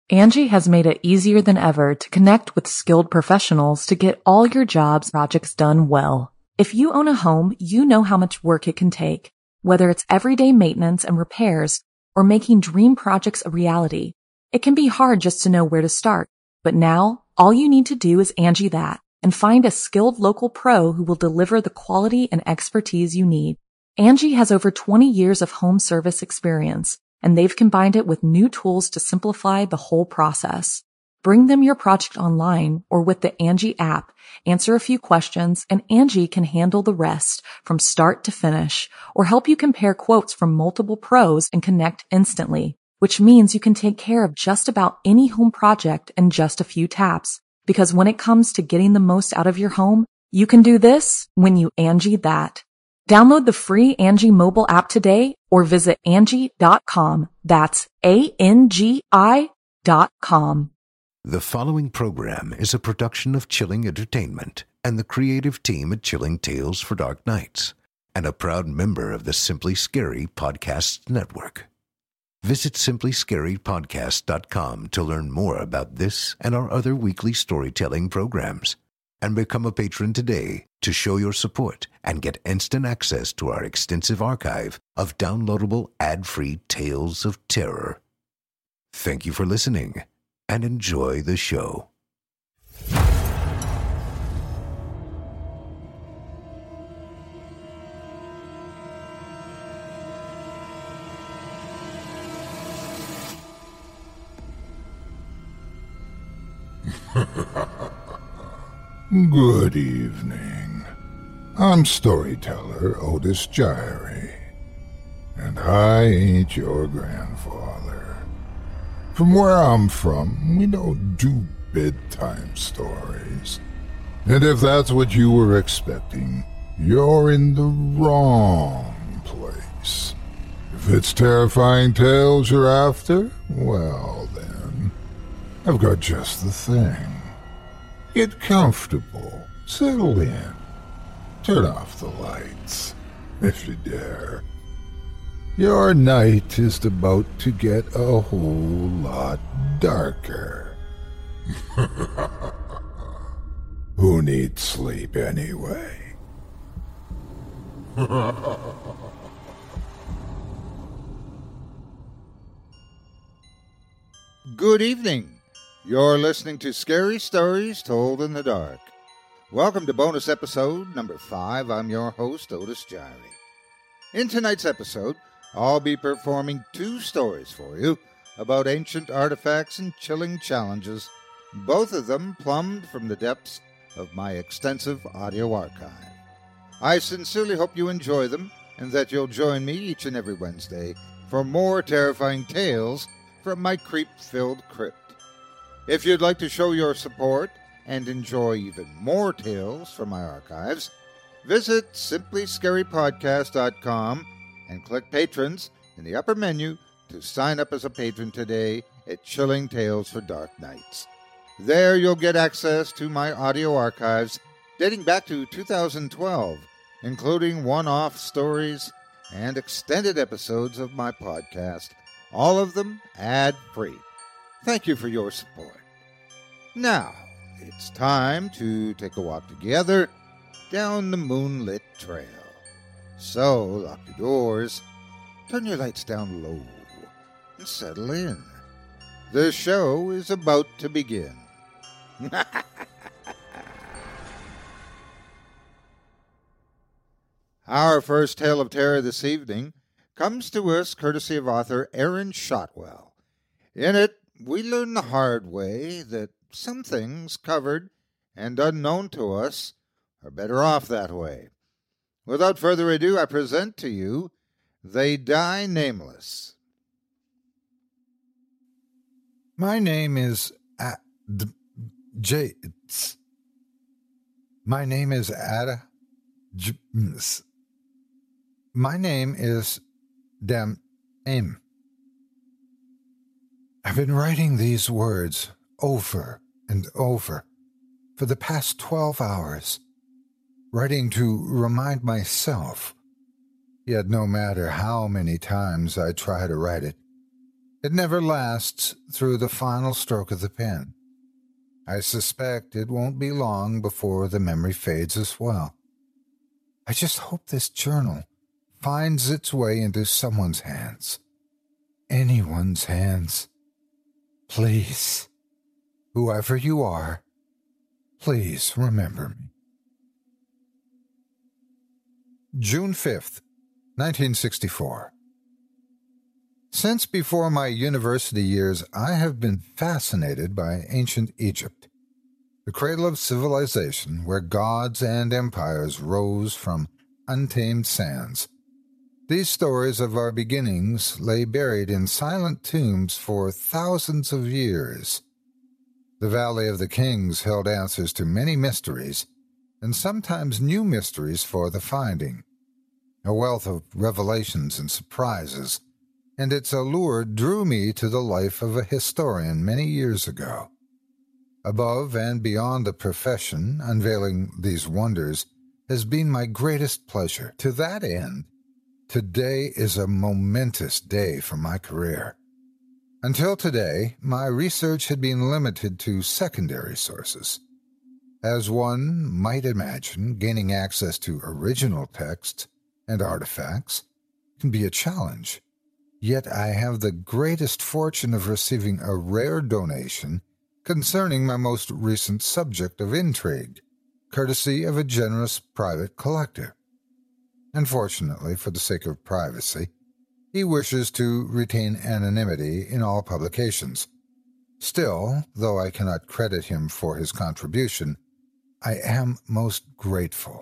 Angie has made it easier than ever to connect with skilled professionals to get all your jobs projects done well. If you own a home, you know how much work it can take, whether it's everyday maintenance and repairs or making dream projects a reality. It can be hard just to know where to start, but now all you need to do is Angie that and find a skilled local pro who will deliver the quality and expertise you need. Angie has over 20 years of home service experience, and they've combined it with new tools to simplify the whole process. Bring them your project online or with the Angie app, answer a few questions, and Angie can handle the rest from start to finish, or help you compare quotes from multiple pros and connect instantly, which means you can take care of just about any home project in just a few taps. Because when it comes to getting the most out of your home, you can do this when you Angie that. Download the free Angie mobile app today or visit Angie.com. That's ANGI.com. The following program is a production of Chilling Entertainment and the creative team at Chilling Tales for Dark Nights, and a proud member of the Simply Scary Podcasts Network. Visit simplyscarypodcast.com to learn more about this and our other weekly storytelling programs. And become a patron today to show your support and get instant access to our extensive archive of downloadable ad-free tales of terror. Thank you for listening and enjoy the show. Good evening. I'm storyteller Otis Gyrie, and I ain't your grandfather. From where I'm from, we don't do bedtime stories. And if that's what you were expecting, you're in the wrong place. If it's terrifying tales you're after, well then, I've got just the thing. Get comfortable, settle in, turn off the lights, if you dare. Your night is about to get a whole lot darker. Who needs sleep anyway? Good evening. You're listening to Scary Stories Told in the Dark. Welcome to bonus episode number 5. I'm your host, Otis Gyrie. In tonight's episode, I'll be performing 2 stories for you about ancient artifacts and chilling challenges, both of them plumbed from the depths of my extensive audio archive. I sincerely hope you enjoy them and that you'll join me each and every Wednesday for more terrifying tales from my creep-filled crypt. If you'd like to show your support and enjoy even more tales from my archives, visit simplyscarypodcast.com and click Patrons in the upper menu to sign up as a patron today at Chilling Tales for Dark Nights. There you'll get access to my audio archives dating back to 2012, including one-off stories and extended episodes of my podcast, all of them ad-free. Thank you for your support. Now, it's time to take a walk together down the moonlit trail. So, lock your doors, turn your lights down low, and settle in. The show is about to begin. Our first tale of terror this evening comes to us courtesy of author Aaron Shotwell. In it, we learn the hard way that some things covered and unknown to us are better off that way. Without further ado, I present to you They Die Nameless. My name is My name is Ada. My name is Im. I've been writing these words over and over for the past 12 hours, writing to remind myself. Yet no matter how many times I try to write it, It never lasts through the final stroke of the pen. I suspect it won't be long before the memory fades as well. I just hope this journal finds its way into someone's hands. Anyone's hands. Please, whoever you are, please remember me. June 5th, 1964. Since before my university years, I have been fascinated by ancient Egypt, the cradle of civilization where gods and empires rose from untamed sands. These stories of our beginnings lay buried in silent tombs for thousands of years. The Valley of the Kings held answers to many mysteries, and sometimes new mysteries for the finding. A wealth of revelations and surprises, and its allure drew me to the life of a historian many years ago. Above and beyond the profession, unveiling these wonders has been my greatest pleasure. To that end, today is a momentous day for my career. Until today, my research had been limited to secondary sources. As one might imagine, gaining access to original texts and artifacts can be a challenge. Yet I have the greatest fortune of receiving a rare donation concerning my most recent subject of intrigue, courtesy of a generous private collector. Unfortunately, for the sake of privacy, he wishes to retain anonymity in all publications. Still, though I cannot credit him for his contribution, I am most grateful.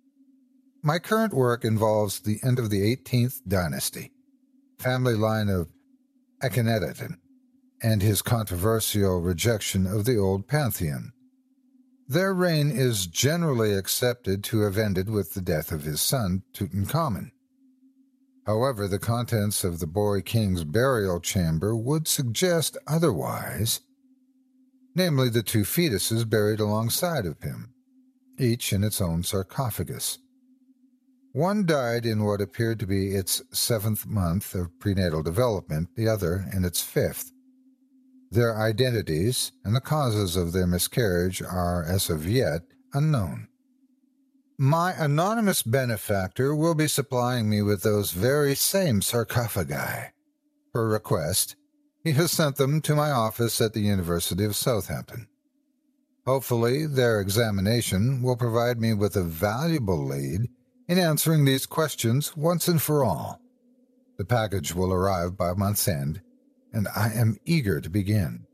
My current work involves the end of the 18th dynasty, family line of Akhenaten, and his controversial rejection of the old pantheon. Their reign is generally accepted to have ended with the death of his son, Tutankhamun. However, the contents of the boy king's burial chamber would suggest otherwise, namely the two fetuses buried alongside of him, each in its own sarcophagus. One died in what appeared to be its 7th month of prenatal development, the other in its 5th. Their identities and the causes of their miscarriage are, as of yet, unknown. My anonymous benefactor will be supplying me with those very same sarcophagi. Per request, he has sent them to my office at the University of Southampton. Hopefully, their examination will provide me with a valuable lead in answering these questions once and for all. The package will arrive by month's end, and I am eager to begin.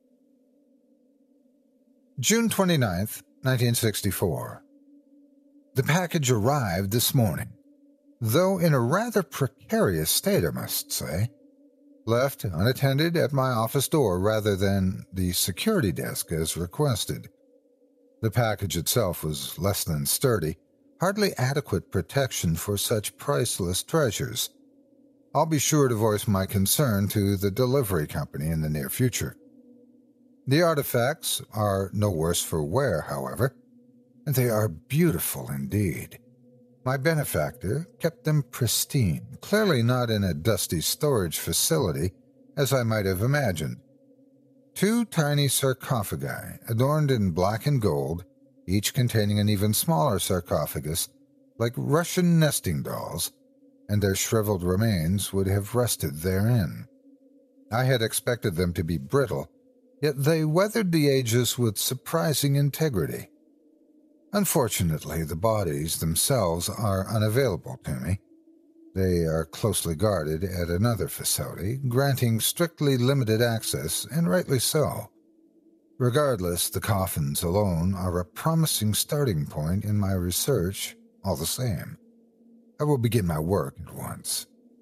June 29th, 1964. The package arrived this morning, though in a rather precarious state, I must say. Left unattended at my office door rather than the security desk as requested. The package itself was less than sturdy, hardly adequate protection for such priceless treasures. I'll be sure to voice my concern to the delivery company in the near future. The artifacts are no worse for wear, however, and they are beautiful indeed. My benefactor kept them pristine, clearly not in a dusty storage facility, as I might have imagined. 2 tiny sarcophagi, adorned in black and gold, each containing an even smaller sarcophagus, like Russian nesting dolls, and their shriveled remains would have rested therein. I had expected them to be brittle, yet they weathered the ages with surprising integrity. Unfortunately, the bodies themselves are unavailable to me. They are closely guarded at another facility, granting strictly limited access, and rightly so. Regardless, the coffins alone are a promising starting point in my research, all the same. I will begin my work at once.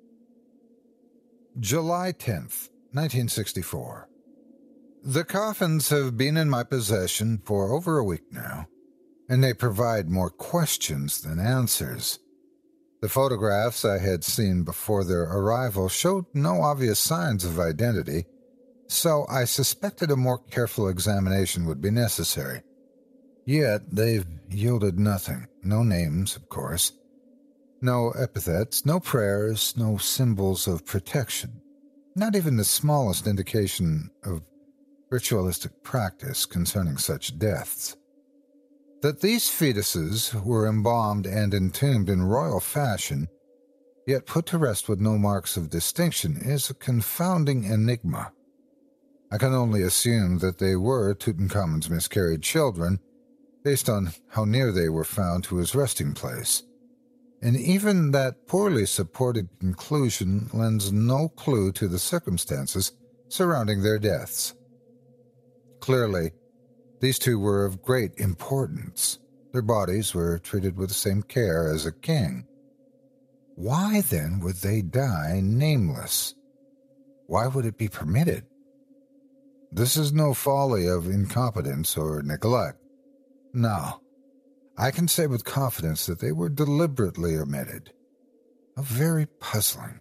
July 10th, 1964. The coffins have been in my possession for over a week now, and they provide more questions than answers. The photographs I had seen before their arrival showed no obvious signs of identity, so I suspected a more careful examination would be necessary. Yet they've yielded nothing. No names, of course. No epithets, no prayers, no symbols of protection. not even the smallest indication of ritualistic practice concerning such deaths. That these fetuses were embalmed and entombed in royal fashion, yet put to rest with no marks of distinction, is a confounding enigma. I can only assume that they were Tutankhamun's miscarried children, based on how near they were found to his resting place. And even that poorly supported conclusion lends no clue to the circumstances surrounding their deaths. Clearly, these two were of great importance. Their bodies were treated with the same care as a king. Why, then, would they die nameless? Why would it be permitted? This is no folly of incompetence or neglect. No, I can say with confidence that they were deliberately omitted. How very puzzling.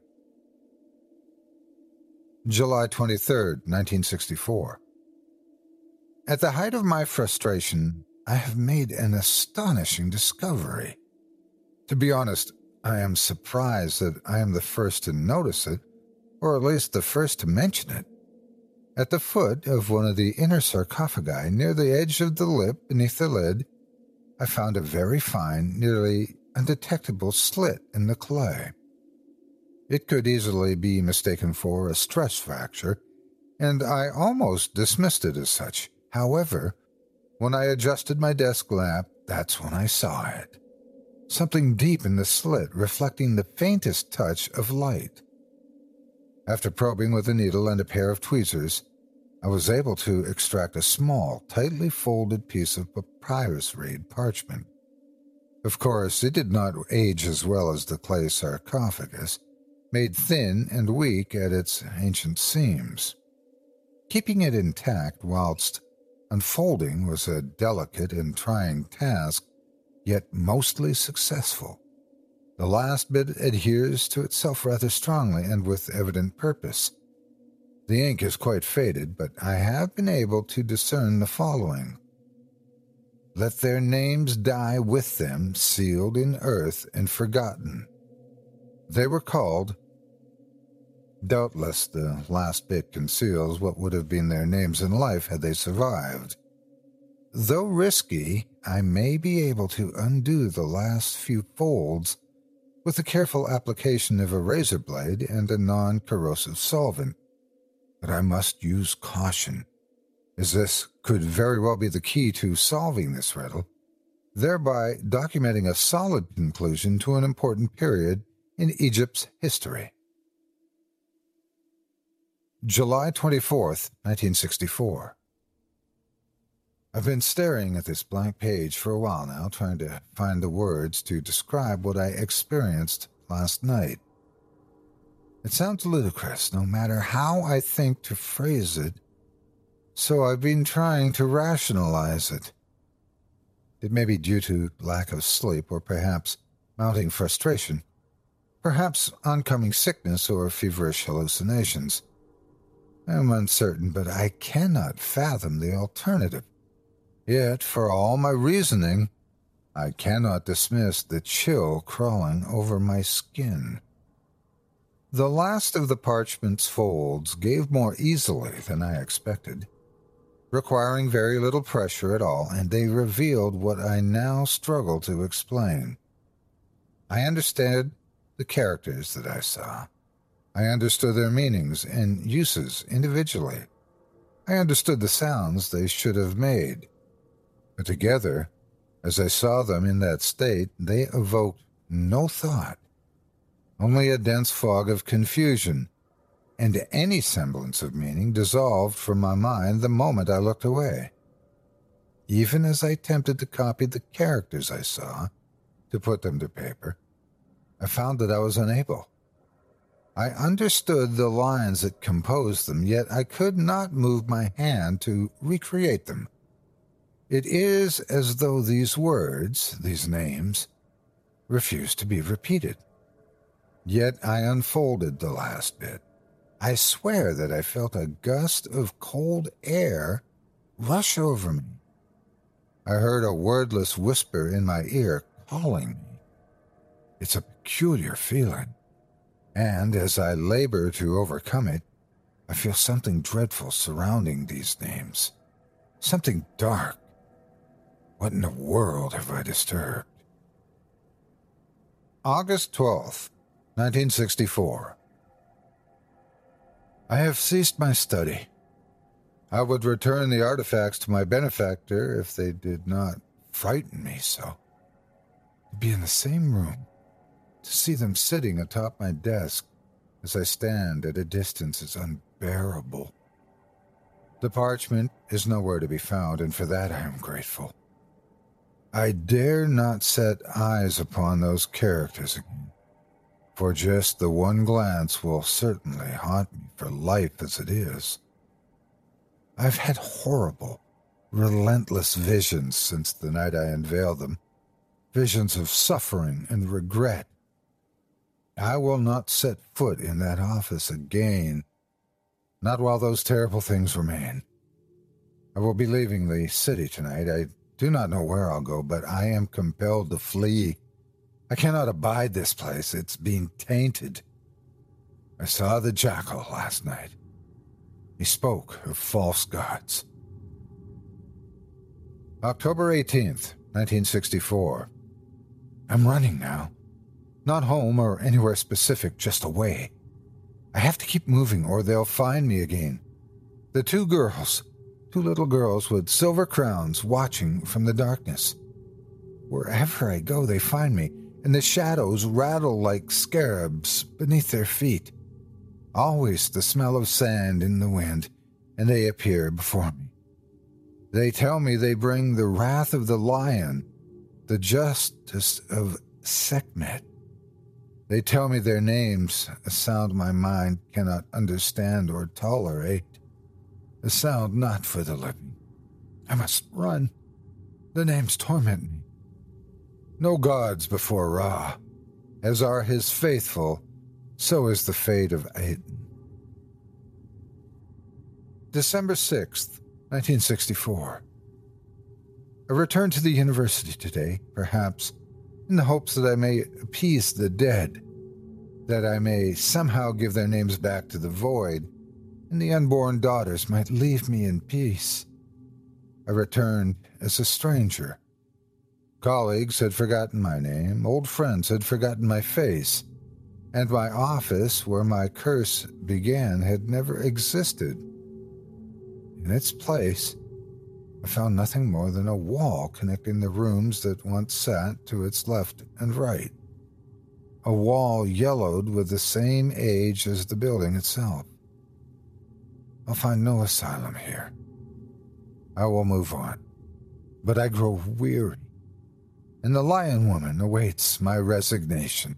July 23rd, 1964. At the height of my frustration, I have made an astonishing discovery. To be honest, I am surprised that I am the first to notice it, or at least the first to mention it. At the foot of one of the inner sarcophagi, near the edge of the lip beneath the lid, I found a very fine, nearly undetectable slit in the clay. It could easily be mistaken for a stress fracture, and I almost dismissed it as such. However, when I adjusted my desk lamp, that's when I saw it. Something deep in the slit, reflecting the faintest touch of light. After probing with a needle and a pair of tweezers, I was able to extract a small, tightly folded piece of papyrus reed parchment. Of course, it did not age as well as the clay sarcophagus, made thin and weak at its ancient seams. Keeping it intact whilst unfolding was a delicate and trying task, yet mostly successful. The last bit adheres to itself rather strongly and with evident purpose. The ink is quite faded, but I have been able to discern the following. Let their names die with them, sealed in earth and forgotten. They were called. Doubtless the last bit conceals what would have been their names in life had they survived. Though risky, I may be able to undo the last few folds with the careful application of a razor blade and a non-corrosive solvent. But I must use caution, as this could very well be the key to solving this riddle, thereby documenting a solid conclusion to an important period in Egypt's history. July 24th, 1964. I've been staring at this blank page for a while now, trying to find the words to describe what I experienced last night. It sounds ludicrous, no matter how I think to phrase it, so I've been trying to rationalize it. It may be due to lack of sleep, or perhaps mounting frustration, perhaps oncoming sickness or feverish hallucinations. I am uncertain, but I cannot fathom the alternative. Yet, for all my reasoning, I cannot dismiss the chill crawling over my skin. The last of the parchment's folds gave more easily than I expected, requiring very little pressure at all, and they revealed what I now struggle to explain. I understood the characters that I saw. I understood their meanings and uses individually. I understood the sounds they should have made. But together, as I saw them in that state, they evoked no thought, only a dense fog of confusion, and any semblance of meaning dissolved from my mind the moment I looked away. Even as I attempted to copy the characters I saw, to put them to paper, I found that I was unable. I understood the lines that composed them, yet I could not move my hand to recreate them. It is as though these words, these names, refused to be repeated. Yet I unfolded the last bit. I swear that I felt a gust of cold air rush over me. I heard a wordless whisper in my ear calling me. It's a peculiar feeling, and as I labor to overcome it, I feel something dreadful surrounding these names. Something dark. What in the world have I disturbed? August 12th, 1964. I have ceased my study. I would return the artifacts to my benefactor if they did not frighten me so. To be in the same room, to see them sitting atop my desk as I stand at a distance is unbearable. The parchment is nowhere to be found, and for that I am grateful. I dare not set eyes upon those characters again, for just the one glance will certainly haunt me for life as it is. I've had horrible, relentless visions since the night I unveiled them, visions of suffering and regret. I will not set foot in that office again, not while those terrible things remain. I will be leaving the city tonight. I do not know where I'll go, but I am compelled to flee. I cannot abide this place. It's being tainted. I saw the jackal last night. He spoke of false gods. October 18th, 1964. I'm running now. Not home or anywhere specific, just away. I have to keep moving or they'll find me again. The two little girls with silver crowns watching from the darkness. Wherever I go, they find me, and the shadows rattle like scarabs beneath their feet. Always the smell of sand in the wind, and they appear before me. They tell me they bring the wrath of the lion, the justice of Sekhmet. They tell me their names, a sound my mind cannot understand or tolerate, a sound not for the living. I must run. The names torment me. No gods before Ra. As are his faithful, so is the fate of Aiden. December 6th, 1964. I returned to the university today, perhaps in the hopes that I may appease the dead, that I may somehow give their names back to the void, and the unborn daughters might leave me in peace. I returned as a stranger. Colleagues had forgotten my name, old friends had forgotten my face, and my office, where my curse began, had never existed. In its place, I found nothing more than a wall connecting the rooms that once sat to its left and right. A wall yellowed with the same age as the building itself. I'll find no asylum here. I will move on, but I grow weary, and the Lion Woman awaits my resignation.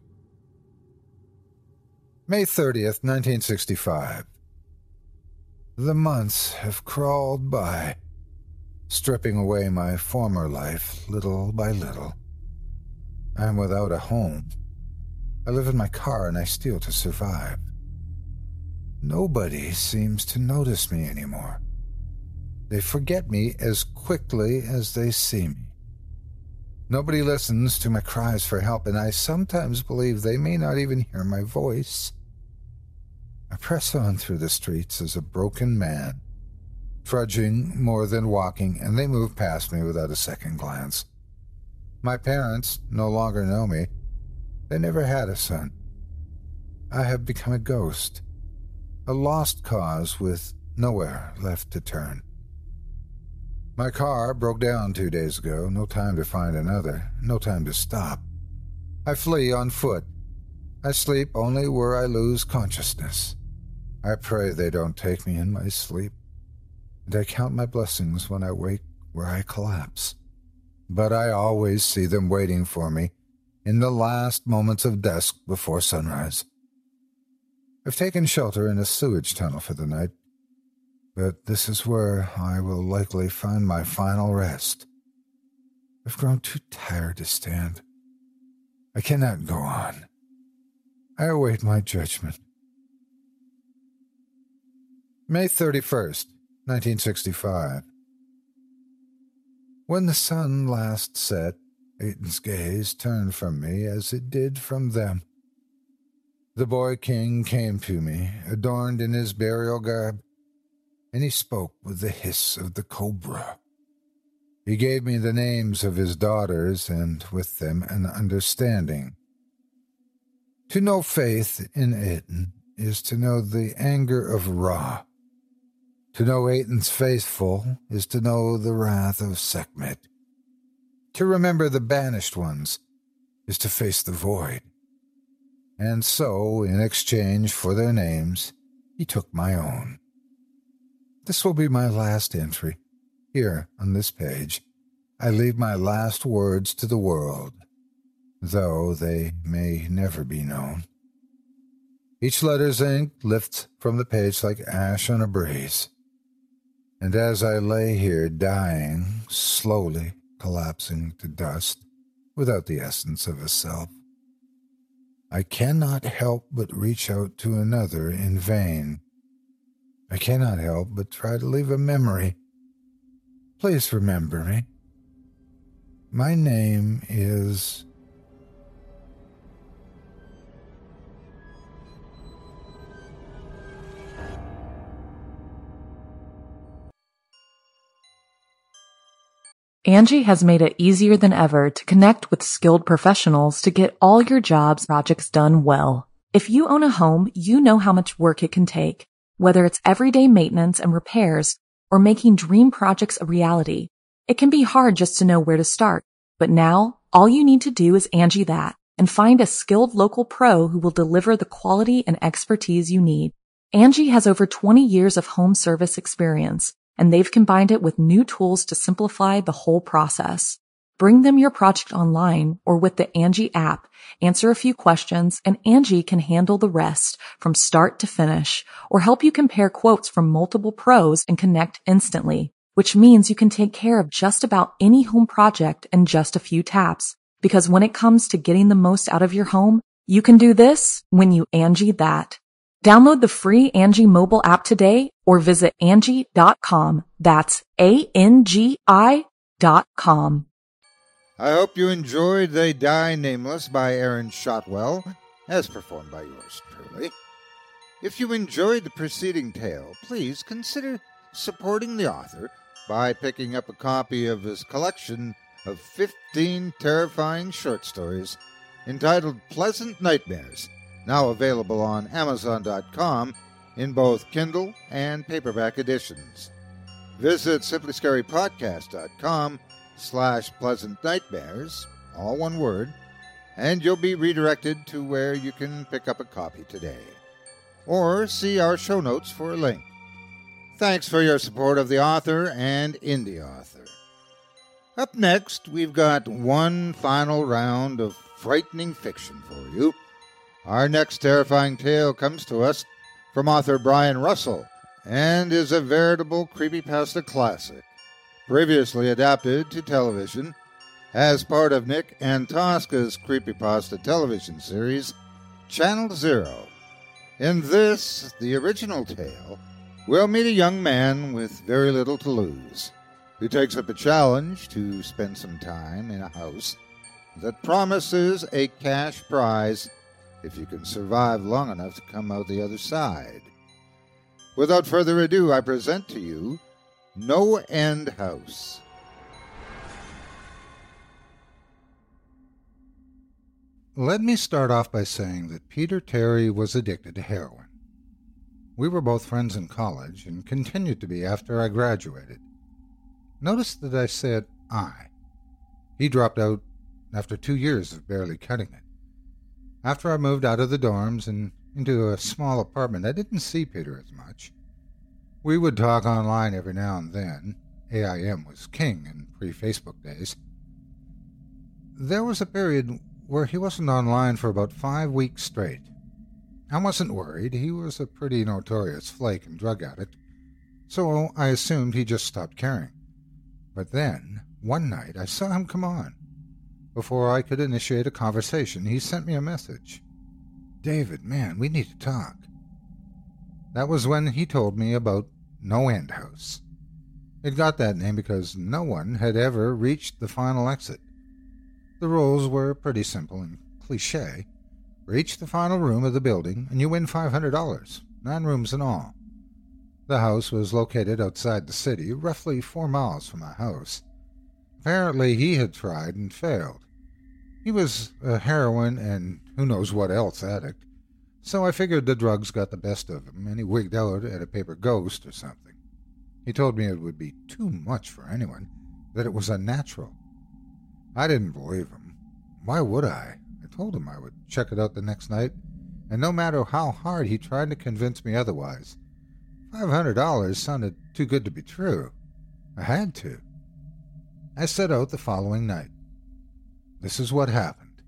May 30th, 1965. The months have crawled by, stripping away my former life little by little. I am without a home. I live in my car and I steal to survive. Nobody seems to notice me anymore. They forget me as quickly as they see me. Nobody listens to my cries for help, and I sometimes believe they may not even hear my voice. I press on through the streets as a broken man, trudging more than walking, and they move past me without a second glance. My parents no longer know me. They never had a son. I have become a ghost, a lost cause with nowhere left to turn. My car broke down 2 days ago, no time to find another, no time to stop. I flee on foot. I sleep only where I lose consciousness. I pray they don't take me in my sleep, and I count my blessings when I wake where I collapse. But I always see them waiting for me in the last moments of dusk before sunrise. I've taken shelter in a sewage tunnel for the night, but this is where I will likely find my final rest. I've grown too tired to stand. I cannot go on. I await my judgment. May 31st, 1965. When the sun last set, Aiden's gaze turned from me as it did from them. The boy king came to me, adorned in his burial garb, and he spoke with the hiss of the cobra. He gave me the names of his daughters, and with them an understanding. To know faith in Aten is to know the anger of Ra. To know Aten's faithful is to know the wrath of Sekhmet. To remember the banished ones is to face the void. And so, in exchange for their names, he took my own. This will be my last entry. Here, on this page, I leave my last words to the world, though they may never be known. Each letter's ink lifts from the page like ash on a breeze. And as I lay here dying, slowly collapsing to dust, without the essence of a self, I cannot help but reach out to another in vain. I cannot help but try to leave a memory. Please remember me. My name is... Angie has made it easier than ever to connect with skilled professionals to get all your jobs projects done well. If you own a home, you know how much work it can take, whether it's everyday maintenance and repairs or making dream projects a reality. It can be hard just to know where to start, but now all you need to do is Angie that and find a skilled local pro who will deliver the quality and expertise you need. Angie has over 20 years of home service experience, and they've combined it with new tools to simplify the whole process. Bring them your project online or with the Angie app, answer a few questions, and Angie can handle the rest from start to finish, or help you compare quotes from multiple pros and connect instantly, which means you can take care of just about any home project in just a few taps. Because when it comes to getting the most out of your home, you can do this when you Angie that. Download the free Angie mobile app today or visit Angie.com. That's ANGI.com. I hope you enjoyed They Die Nameless by Aaron Shotwell, as performed by yours truly. If you enjoyed the preceding tale, please consider supporting the author by picking up a copy of his collection of 15 terrifying short stories entitled Pleasant Nightmares, now available on Amazon.com in both Kindle and paperback editions. Visit simplyscarypodcast.com/Pleasant Nightmares, all one word, and you'll be redirected to where you can pick up a copy today. Or see our show notes for a link. Thanks for your support of the author and indie author. Up next, we've got one final round of frightening fiction for you. Our next terrifying tale comes to us from author Brian Russell and is a veritable creepypasta classic, previously adapted to television as part of Nick Antosca's creepypasta television series, Channel Zero. In this, the original tale, we'll meet a young man with very little to lose, who takes up a challenge to spend some time in a house that promises a cash prize if you can survive long enough to come out the other side. Without further ado, I present to you No End House. Let me start off by saying that Peter Terry was addicted to heroin. We were both friends in college and continued to be after I graduated. Notice that I said I. He dropped out after 2 years of barely cutting it. After I moved out of the dorms and into a small apartment, I didn't see Peter as much. We would talk online every now and then. AIM was king in pre-Facebook days. There was a period where he wasn't online for about 5 weeks straight. I wasn't worried. He was a pretty notorious flake and drug addict, so I assumed he just stopped caring. But then, one night, I saw him come on. Before I could initiate a conversation, he sent me a message. "David, man, we need to talk." That was when he told me about No End House. It got that name because no one had ever reached the final exit. The rules were pretty simple and cliché. Reach the final room of the building, and you win $500, 9 rooms in all. The house was located outside the city, roughly 4 miles from my house. Apparently, he had tried and failed. He was a heroin and who knows what else addict, so I figured the drugs got the best of him, and he wigged out at a paper ghost or something. He told me it would be too much for anyone, that it was unnatural. I didn't believe him. Why would I? I told him I would check it out the next night, and no matter how hard he tried to convince me otherwise, $500 sounded too good to be true. I had to. I set out the following night. This is what happened.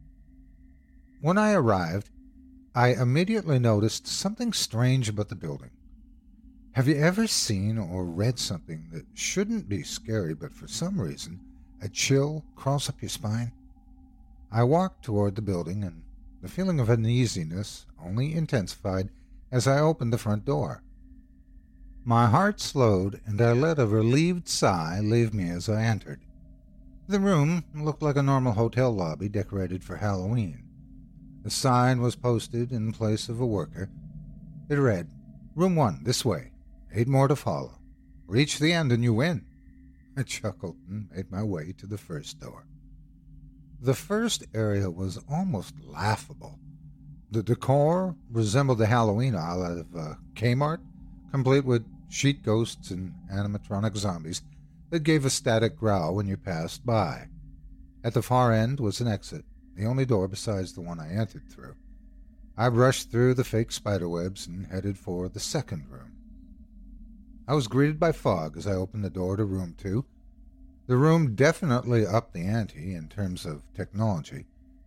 When I arrived, I immediately noticed something strange about the building. Have you ever seen or read something that shouldn't be scary, but for some reason, a chill crawls up your spine? I walked toward the building, and the feeling of uneasiness only intensified as I opened the front door. My heart slowed, and I let a relieved sigh leave me as I entered. The room looked like a normal hotel lobby decorated for Halloween. The sign was posted in place of a worker. It read, "Room 1, this way. 8 more to follow. Reach the end and you win." I chuckled and made my way to the first door. The first area was almost laughable. The decor resembled the Halloween aisle out of Kmart, complete with sheet ghosts and animatronic zombies that gave a static growl when you passed by. At the far end was an exit, the only door besides the one I entered through. I brushed through the fake spiderwebs and headed for the second room. I was greeted by fog as I opened the door to room 2. The room definitely upped the ante in terms of technology.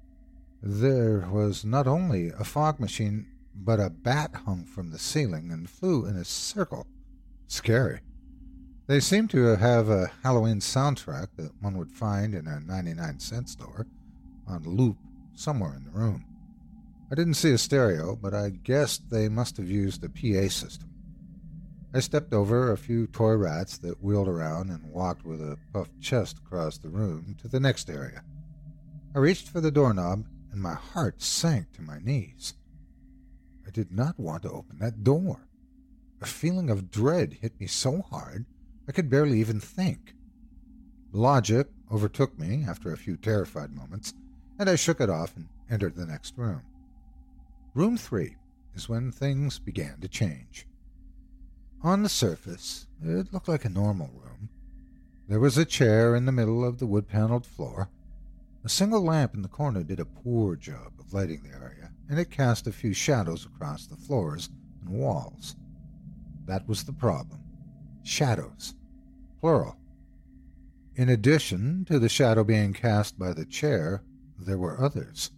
There was not only a fog machine, but a bat hung from the ceiling and flew in a circle. Scary. They seemed to have a Halloween soundtrack that one would find in a 99-cent store on loop somewhere in the room. I didn't see a stereo, but I guessed they must have used a PA system. I stepped over a few toy rats that wheeled around and walked with a puffed chest across the room to the next area. I reached for the doorknob, and my heart sank to my knees. I did not want to open that door. A feeling of dread hit me so hard I could barely even think. Logic overtook me after a few terrified moments, and I shook it off and entered the next room. Room 3 is when things began to change. On the surface, it looked like a normal room. There was a chair in the middle of the wood-paneled floor. A single lamp in the corner did a poor job of lighting the area, and it cast a few shadows across the floors and walls. That was the problem. Shadows. Plural. In addition to the shadow being cast by the chair, there were others.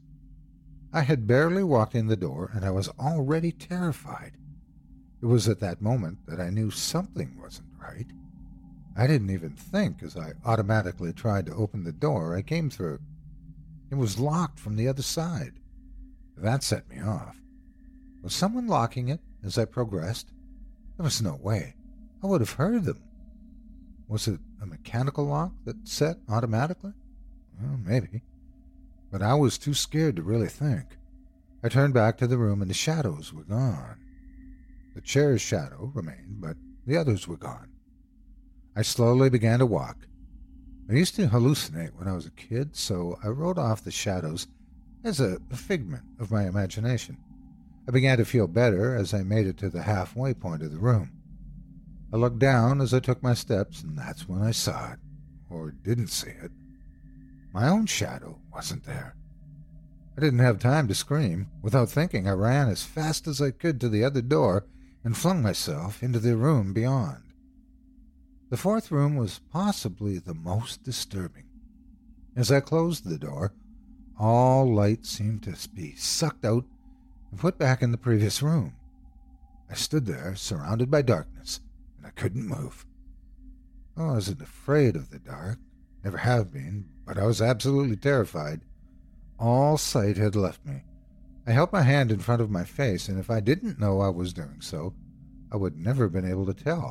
I had barely walked in the door, and I was already terrified. It was at that moment that I knew something wasn't right. I didn't even think as I automatically tried to open the door I came through. It was locked from the other side. That set me off. Was someone locking it as I progressed? There was no way. I would have heard them. Was it a mechanical lock that set automatically? Well, maybe. But I was too scared to really think. I turned back to the room and the shadows were gone. The chair's shadow remained, but the others were gone. I slowly began to walk. I used to hallucinate when I was a kid, so I wrote off the shadows as a figment of my imagination. I began to feel better as I made it to the halfway point of the room. I looked down as I took my steps, and that's when I saw it, or didn't see it. My own shadow wasn't there. I didn't have time to scream. Without thinking, I ran as fast as I could to the other door and flung myself into the room beyond. The fourth room was possibly the most disturbing. As I closed the door, all light seemed to be sucked out and put back in the previous room. I stood there, surrounded by darkness, and I couldn't move. I wasn't afraid of the dark, never have been, but I was absolutely terrified. All sight had left me. I held my hand in front of my face, and if I didn't know I was doing so, I would never have been able to tell.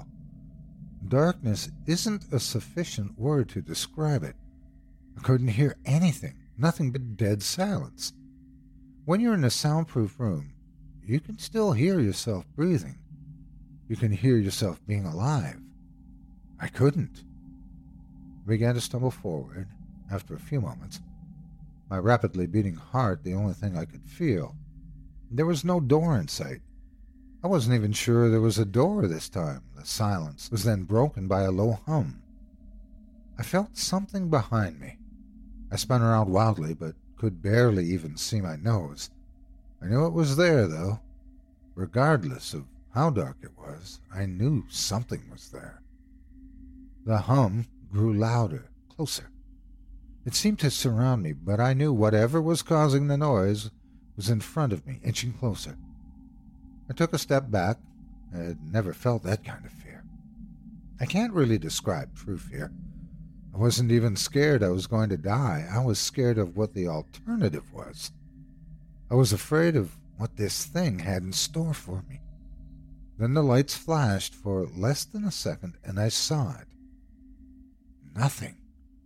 Darkness isn't a sufficient word to describe it. I couldn't hear anything, nothing but dead silence. When you're in a soundproof room, you can still hear yourself breathing. You can hear yourself being alive. I couldn't. I began to stumble forward after a few moments, my rapidly beating heart the only thing I could feel. There was no door in sight. I wasn't even sure there was a door this time. The silence was then broken by a low hum. I felt something behind me. I spun around wildly, but could barely even see my nose. I knew it was there, though. Regardless of how dark it was, I knew something was there. The hum grew louder, closer. It seemed to surround me, but I knew whatever was causing the noise was in front of me, inching closer. I took a step back. I had never felt that kind of fear. I can't really describe true fear. I wasn't even scared I was going to die. I was scared of what the alternative was. I was afraid of what this thing had in store for me. Then the lights flashed for less than a second, and I saw it. Nothing.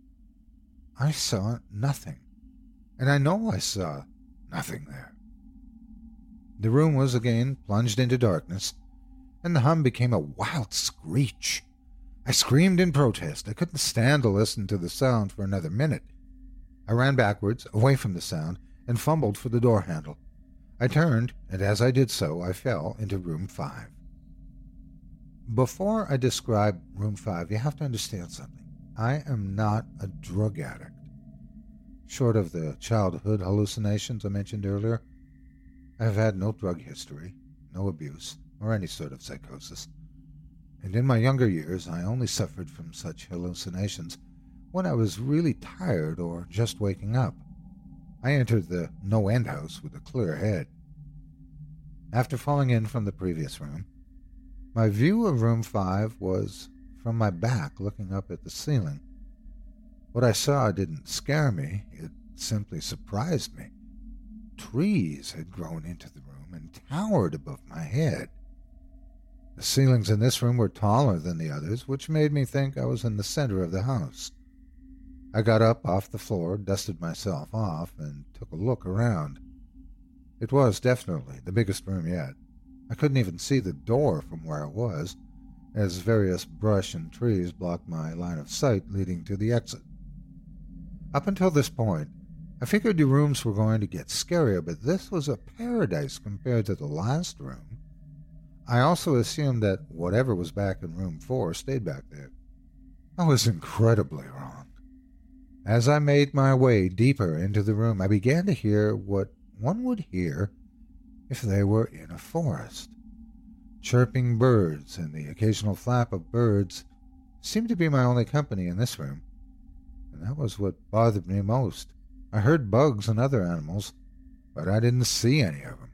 I saw nothing. And I know I saw nothing there. The room was again plunged into darkness, and the hum became a wild screech. I screamed in protest. I couldn't stand to listen to the sound for another minute. I ran backwards, away from the sound, and fumbled for the door handle. I turned, and as I did so, I fell into room 5. Before I describe room 5, you have to understand something. I am not a drug addict. Short of the childhood hallucinations I mentioned earlier, I have had no drug history, no abuse, or any sort of psychosis. And in my younger years, I only suffered from such hallucinations when I was really tired or just waking up. I entered the no-end house with a clear head. After falling in from the previous room, my view of room 5 was from my back looking up at the ceiling. What I saw didn't scare me, it simply surprised me. Trees had grown into the room and towered above my head. The ceilings in this room were taller than the others, which made me think I was in the center of the house. I got up off the floor, dusted myself off, and took a look around. It was definitely the biggest room yet. I couldn't even see the door from where I was, as various brush and trees blocked my line of sight leading to the exit. Up until this point, I figured the rooms were going to get scarier, but this was a paradise compared to the last room. I also assumed that whatever was back in room 4 stayed back there. I was incredibly wrong. As I made my way deeper into the room, I began to hear what one would hear if they were in a forest. Chirping birds and the occasional flap of birds seemed to be my only company in this room, and that was what bothered me most. I heard bugs and other animals, but I didn't see any of them.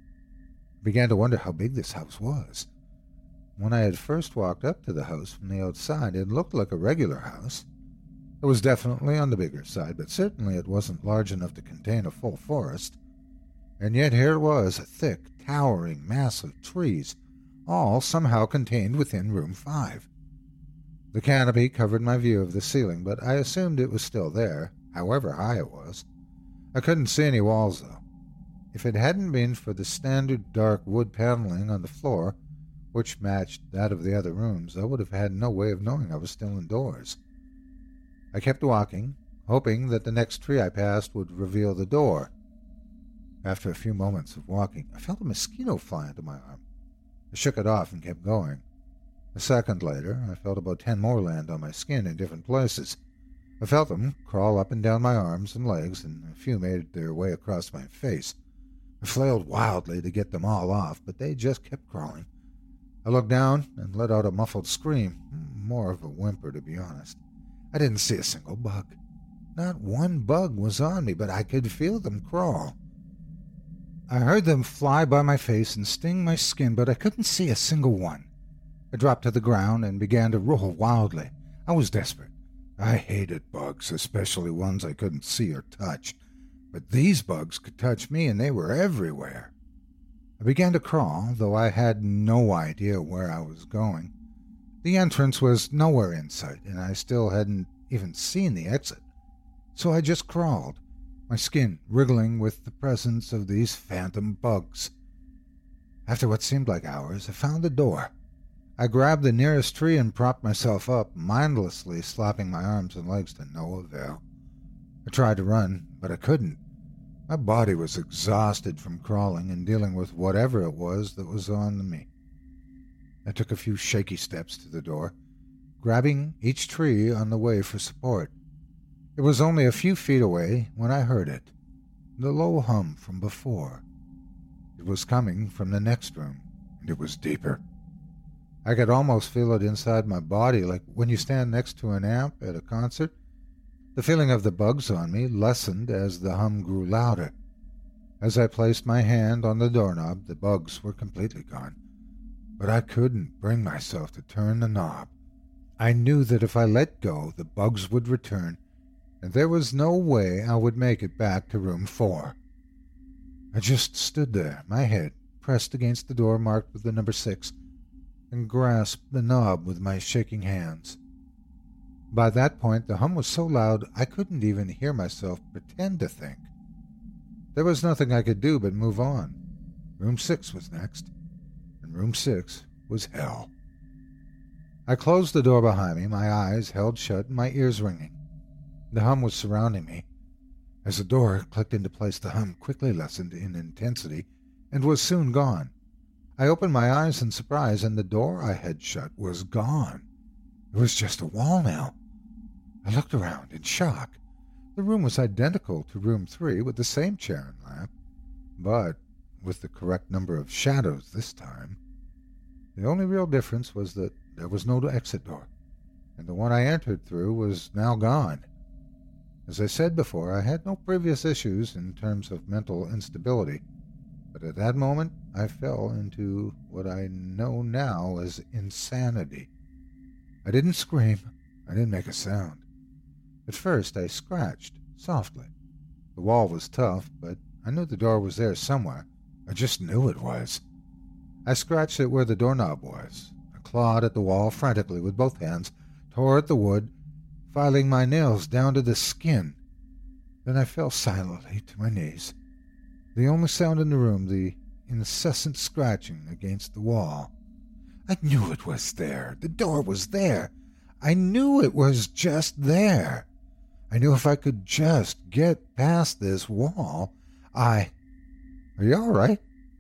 I began to wonder how big this house was. When I had first walked up to the house from the outside, it looked like a regular house. It was definitely on the bigger side, but certainly it wasn't large enough to contain a full forest. And yet here it was, a thick, towering mass of trees, all somehow contained within room 5. The canopy covered my view of the ceiling, but I assumed it was still there, however high it was. I couldn't see any walls, though. If it hadn't been for the standard dark wood paneling on the floor, which matched that of the other rooms, I would have had no way of knowing I was still indoors. I kept walking, hoping that the next tree I passed would reveal the door. After a few moments of walking, I felt a mosquito fly into my arm. I shook it off and kept going. A second later, I felt about 10 more land on my skin in different places. I felt them crawl up and down my arms and legs, and a few made their way across my face. I flailed wildly to get them all off, but they just kept crawling. I looked down and let out a muffled scream, more of a whimper, to be honest. I didn't see a single bug. Not one bug was on me, but I could feel them crawl. I heard them fly by my face and sting my skin, but I couldn't see a single one. I dropped to the ground and began to roll wildly. I was desperate. I hated bugs, especially ones I couldn't see or touch. But these bugs could touch me, and they were everywhere. I began to crawl, though I had no idea where I was going. The entrance was nowhere in sight, and I still hadn't even seen the exit. So I just crawled. my skin wriggling with the presence of these phantom bugs. After what seemed like hours, I found the door. I grabbed the nearest tree and propped myself up, mindlessly slapping my arms and legs to no avail. I tried to run, but I couldn't. My body was exhausted from crawling and dealing with whatever it was that was on me. I took a few shaky steps to the door, grabbing each tree on the way for support. It was only a few feet away when I heard it, the low hum from before. It was coming from the next room, and it was deeper. I could almost feel it inside my body, like when you stand next to an amp at a concert. The feeling of the bugs on me lessened as the hum grew louder. As I placed my hand on the doorknob, the bugs were completely gone, but I couldn't bring myself to turn the knob. I knew that if I let go, the bugs would return, and there was no way I would make it back to room 4. I just stood there, my head pressed against the door marked with the number 6, and grasped the knob with my shaking hands. By that point, the hum was so loud I couldn't even hear myself pretend to think. There was nothing I could do but move on. Room 6 was next, and room 6 was hell. I closed the door behind me, my eyes held shut and my ears ringing. The hum was surrounding me. As the door clicked into place, the hum quickly lessened in intensity and was soon gone. I opened my eyes in surprise, and the door I had shut was gone. It was just a wall now. I looked around in shock. The room was identical to room 3, with the same chair and lamp, but with the correct number of shadows this time. The only real difference was that there was no exit door, and the one I entered through was now gone. As I said before, I had no previous issues in terms of mental instability, but at that moment I fell into what I know now as insanity. I didn't scream. I didn't make a sound. At first I scratched, softly. The wall was tough, but I knew the door was there somewhere. I just knew it was. I scratched at where the doorknob was. I clawed at the wall frantically with both hands, tore at the wood, filing my nails down to the skin. Then I fell silently to my knees. The only sound in the room, the incessant scratching against the wall. I knew it was there. The door was there. I knew it was just there. I knew if I could just get past this wall, Are you all right?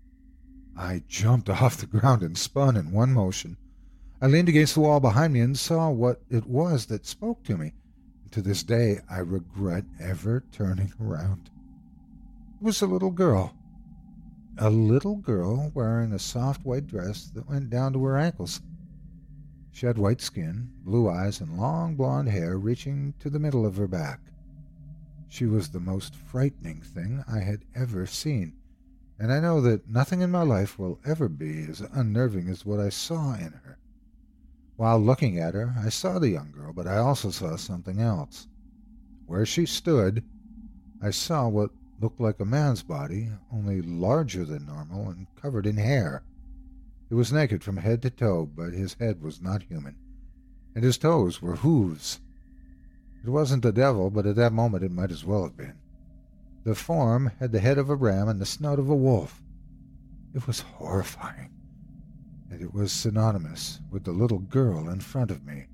I jumped off the ground and spun in one motion. I leaned against the wall behind me and saw what it was that spoke to me. And to this day, I regret ever turning around. It was a little girl. A little girl wearing a soft white dress that went down to her ankles. She had white skin, blue eyes, and long blonde hair reaching to the middle of her back. She was the most frightening thing I had ever seen, and I know that nothing in my life will ever be as unnerving as what I saw in her. While looking at her, I saw the young girl, but I also saw something else. Where she stood, I saw what looked like a man's body, only larger than normal and covered in hair. He was naked from head to toe, but his head was not human, and his toes were hooves. It wasn't the devil, but at that moment it might as well have been. The form had the head of a ram and the snout of a wolf. It was horrifying, and it was synonymous with the little girl in front of me.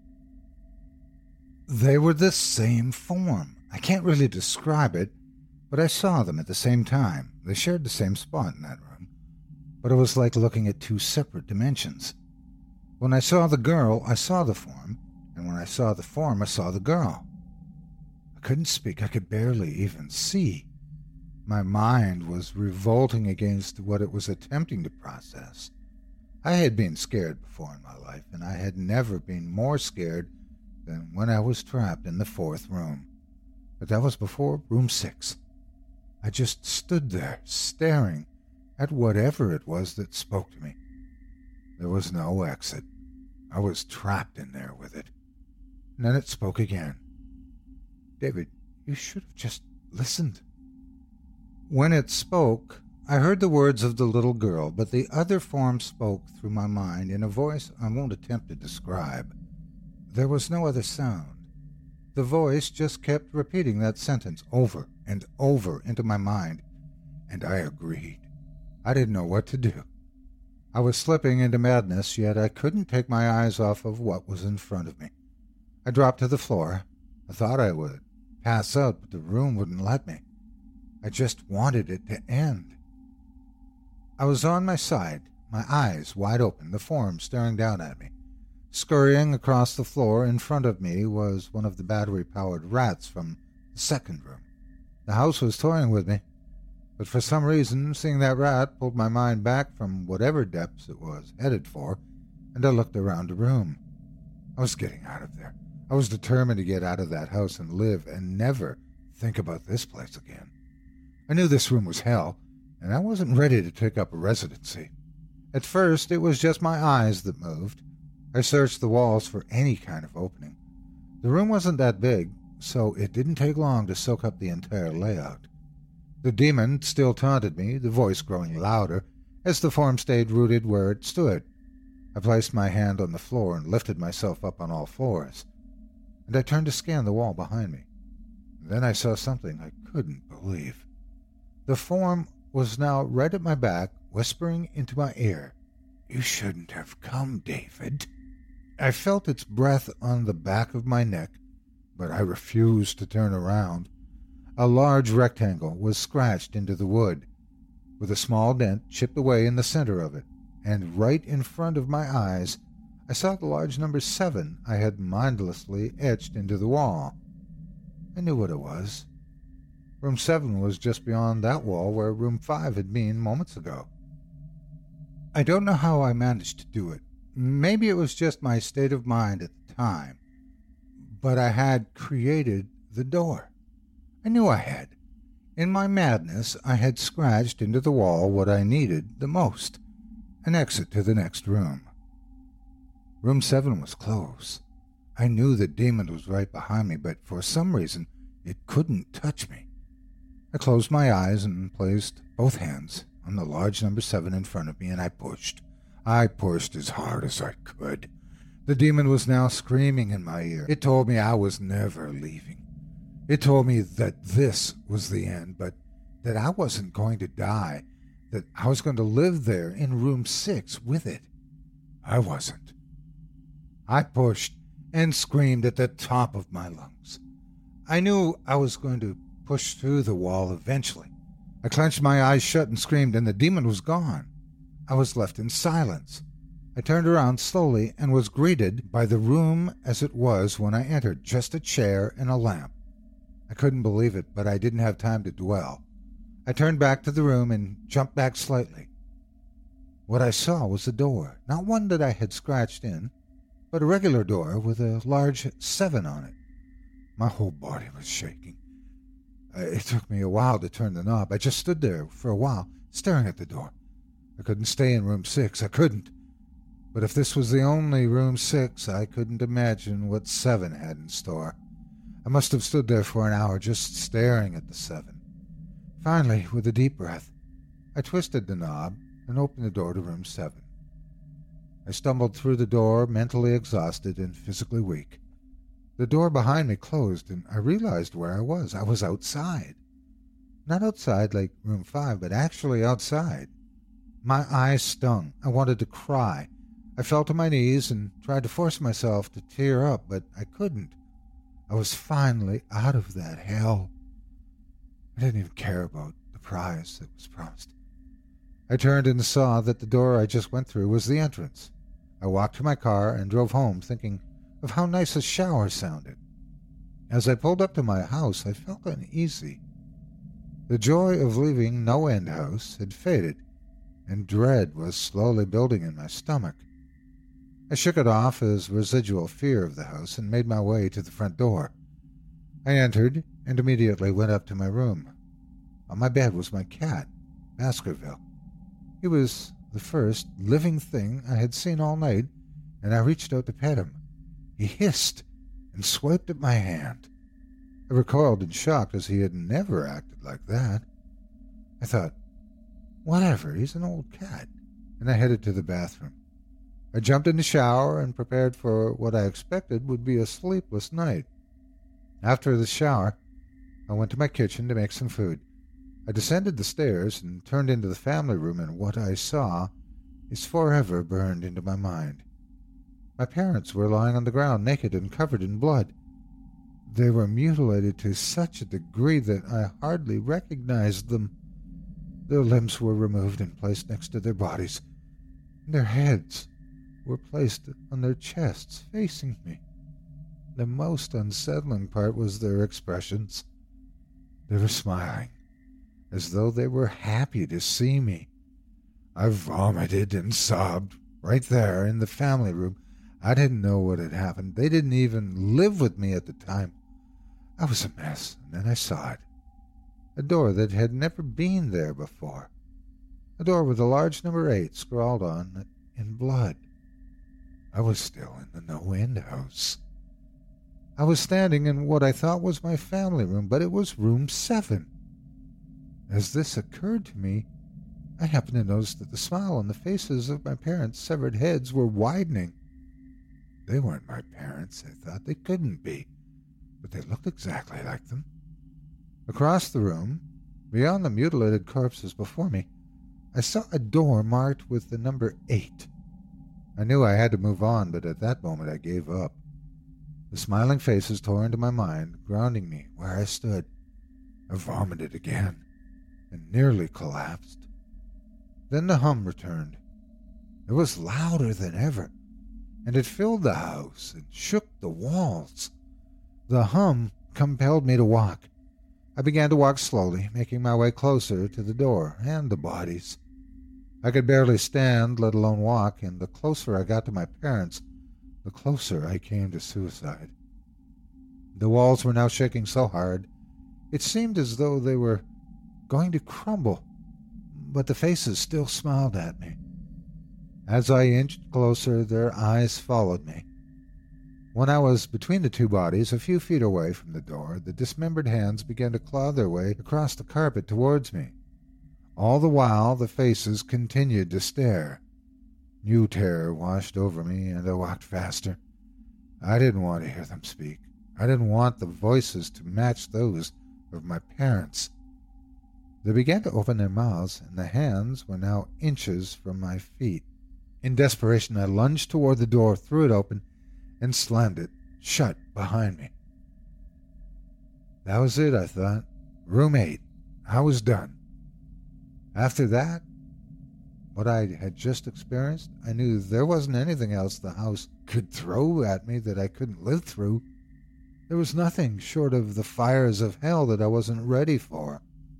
They were the same form. I can't really describe it, but I saw them at the same time. They shared the same spot in that room, but it was like looking at two separate dimensions. When I saw the girl, I saw the form, and when I saw the form, I saw the girl. I couldn't speak. I could barely even see. My mind was revolting against what it was attempting to process. I had been scared before in my life, and I had never been more scared than when I was trapped in the fourth room. But that was before room 6. I just stood there, staring at whatever it was that spoke to me. There was no exit. I was trapped in there with it. And then it spoke again. David, you should have just listened. When it spoke, I heard the words of the little girl, but the other form spoke through my mind in a voice I won't attempt to describe. There was no other sound. The voice just kept repeating that sentence over and over into my mind, and I agreed. I didn't know what to do. I was slipping into madness, yet I couldn't take my eyes off of what was in front of me. I dropped to the floor. I thought I would pass out, but the room wouldn't let me. I just wanted it to end. I was on my side, my eyes wide open, the form staring down at me. Scurrying across the floor in front of me was one of the battery-powered rats from the second room. The house was toying with me, but for some reason, seeing that rat pulled my mind back from whatever depths it was headed for, and I looked around the room. I was getting out of there. I was determined to get out of that house and live and never think about this place again. I knew this room was hell, and I wasn't ready to take up a residency. At first, it was just my eyes that moved. I searched the walls for any kind of opening. The room wasn't that big, so it didn't take long to soak up the entire layout. The demon still taunted me, the voice growing louder, as the form stayed rooted where it stood. I placed my hand on the floor and lifted myself up on all fours, and I turned to scan the wall behind me. Then I saw something I couldn't believe. The form was now right at my back, whispering into my ear, "You shouldn't have come, David." I felt its breath on the back of my neck, but I refused to turn around. A large rectangle was scratched into the wood, with a small dent chipped away in the center of it, and right in front of my eyes I saw the large number 7 I had mindlessly etched into the wall. I knew what it was. Room 7 was just beyond that wall where room 5 had been moments ago. I don't know how I managed to do it. Maybe it was just my state of mind at the time, but I had created the door. I knew I had. In my madness, I had scratched into the wall what I needed the most, an exit to the next room. Room 7 was close. I knew the demon was right behind me, but for some reason, it couldn't touch me. I closed my eyes and placed both hands on the large number 7 in front of me, and I pushed. I pushed as hard as I could. The demon was now screaming in my ear. It told me I was never leaving. It told me that this was the end, but that I wasn't going to die, that I was going to live there in room 6 with it. I wasn't. I pushed and screamed at the top of my lungs. I knew I was going to push through the wall eventually. I clenched my eyes shut and screamed, and the demon was gone. I was left in silence. I turned around slowly and was greeted by the room as it was when I entered, just a chair and a lamp. I couldn't believe it, but I didn't have time to dwell. I turned back to the room and jumped back slightly. What I saw was a door, not one that I had scratched in, but a regular door with a large 7 on it. My whole body was shaking. It took me a while to turn the knob. I just stood there for a while, staring at the door. I couldn't stay in room 6. I couldn't. But if this was the only room 6, I couldn't imagine what 7 had in store. I must have stood there for an hour just staring at the 7. Finally, with a deep breath, I twisted the knob and opened the door to room 7. I stumbled through the door, mentally exhausted and physically weak. The door behind me closed, and I realized where I was. I was outside. Not outside like room 5, but actually outside. My eyes stung. I wanted to cry. I fell to my knees and tried to force myself to tear up, but I couldn't. I was finally out of that hell. I didn't even care about the prize that was promised. I turned and saw that the door I just went through was the entrance. I walked to my car and drove home, thinking of how nice a shower sounded. As I pulled up to my house, I felt uneasy. The joy of leaving No End House had faded, and dread was slowly building in my stomach. I shook it off as residual fear of the house and made my way to the front door. I entered and immediately went up to my room. On my bed was my cat, Baskerville. He was the first living thing I had seen all night, and I reached out to pet him. He hissed and swiped at my hand. I recoiled in shock, as he had never acted like that. I thought, whatever, he's an old cat, and I headed to the bathroom. I jumped in the shower and prepared for what I expected would be a sleepless night. After the shower, I went to my kitchen to make some food. I descended the stairs and turned into the family room, and what I saw is forever burned into my mind. My parents were lying on the ground, naked and covered in blood. They were mutilated to such a degree that I hardly recognized them. Their limbs were removed and placed next to their bodies. Their heads were placed on their chests, facing me. The most unsettling part was their expressions. They were smiling, as though they were happy to see me. I vomited and sobbed right there in the family room. I didn't know what had happened. They didn't even live with me at the time. I was a mess, and then I saw it. A door that had never been there before. A door with a large number 8 scrawled on it in blood. I was still in the no-end house. I was standing in what I thought was my family room, but it was room 7. As this occurred to me, I happened to notice that the smile on the faces of my parents' severed heads were widening. They weren't my parents, I thought. They couldn't be, but they looked exactly like them. Across the room, beyond the mutilated corpses before me, I saw a door marked with the number 8. I knew I had to move on, but at that moment I gave up. The smiling faces tore into my mind, grounding me where I stood. I vomited again and nearly collapsed. Then the hum returned. It was louder than ever, and it filled the house and shook the walls. The hum compelled me to walk. I began to walk slowly, making my way closer to the door and the bodies. I could barely stand, let alone walk, and the closer I got to my parents, the closer I came to suicide. The walls were now shaking so hard, it seemed as though they were going to crumble, but the faces still smiled at me. As I inched closer, their eyes followed me. When I was between the two bodies, a few feet away from the door, the dismembered hands began to claw their way across the carpet towards me. All the while, the faces continued to stare. New terror washed over me, and I walked faster. I didn't want to hear them speak. I didn't want the voices to match those of my parents. They began to open their mouths, and the hands were now inches from my feet. In desperation, I lunged toward the door, threw it open, and slammed it shut behind me. That was it, I thought. Room 8. I was done. After that, what I had just experienced, I knew there wasn't anything else the house could throw at me that I couldn't live through. There was nothing short of the fires of hell that I wasn't ready for.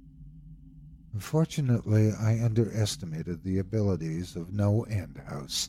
Unfortunately, I underestimated the abilities of No End House.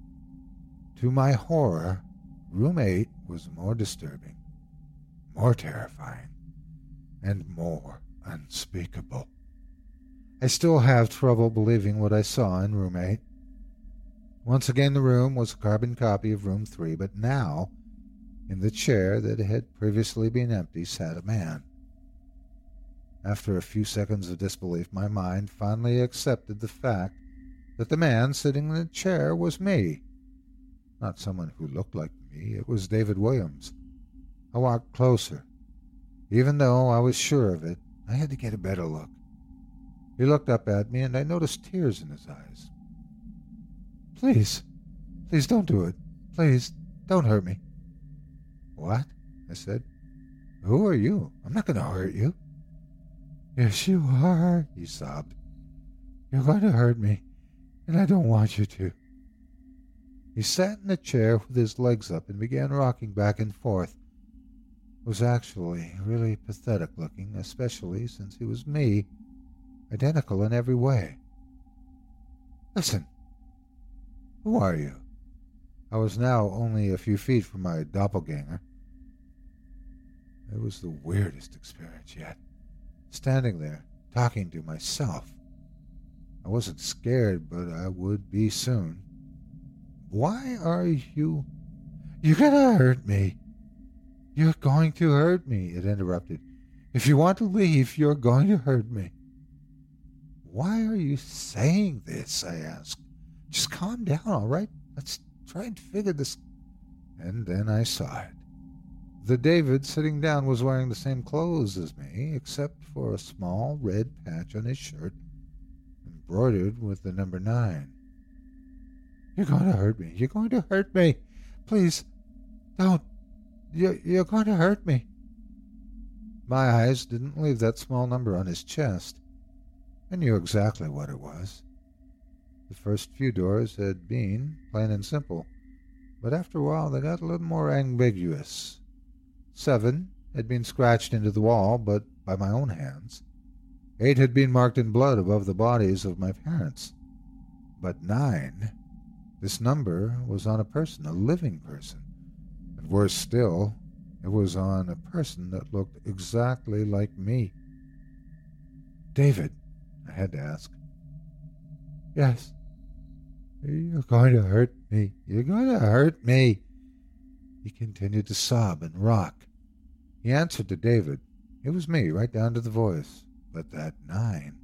To my horror, Room 8 was more disturbing, more terrifying, and more unspeakable. I still have trouble believing what I saw in Room 8. Once again, the room was a carbon copy of Room 3, but now, in the chair that had previously been empty, sat a man. After a few seconds of disbelief, my mind finally accepted the fact that the man sitting in the chair was me. Not someone who looked like me, it was David Williams. I walked closer. Even though I was sure of it, I had to get a better look. He looked up at me, and I noticed tears in his eyes. Please don't do it. Please, don't hurt me. What? I said. Who are you? I'm not going to hurt you. Yes, you are, he sobbed. You're going to hurt me, and I don't want you to. He sat in a chair with his legs up and began rocking back and forth. It was actually really pathetic looking, especially since he was me, identical in every way. Listen, who are you? I was now only a few feet from my doppelganger. It was the weirdest experience yet. Standing there, talking to myself. I wasn't scared, but I would be soon. Why are you... You're gonna hurt me. You're going to hurt me, it interrupted. If you want to leave, you're going to hurt me. Why are you saying this? I asked. Just calm down, all right? Let's try and figure this... And then I saw it. The David sitting down was wearing the same clothes as me, except for a small red patch on his shirt, embroidered with the number 9. "You're going to hurt me. You're going to hurt me. Please, don't. You're going to hurt me." My eyes didn't leave that small number on his chest. I knew exactly what it was. The first few doors had been plain and simple, but after a while they got a little more ambiguous. 7 had been scratched into the wall, but by my own hands. 8 had been marked in blood above the bodies of my parents. But 9, this number was on a person, a living person. And worse still, it was on a person that looked exactly like me. "David," I had to ask. "Yes." "You're going to hurt me. You're going to hurt me." He continued to sob and rock. He answered to David. It was me, right down to the voice. But that 9.